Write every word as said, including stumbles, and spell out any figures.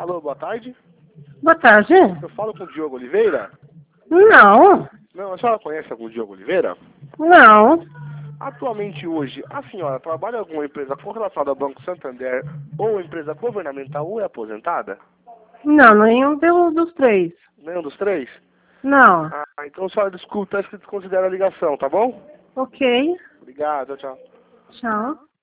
Alô, boa tarde. Boa tarde. Eu falo com o Diogo Oliveira? Não, Não, a senhora conhece algum Diogo Oliveira? não, Atualmente hoje, a senhora trabalha em alguma empresa correlacionada ao Banco Santander ou empresa governamental ou é aposentada? não, nenhum dos, dos três. Nenhum dos três? Não. Ah, então a senhora desculpa, tá escrito desconsidera a ligação, tá bom? Ok, Obrigado, tchau. tchau.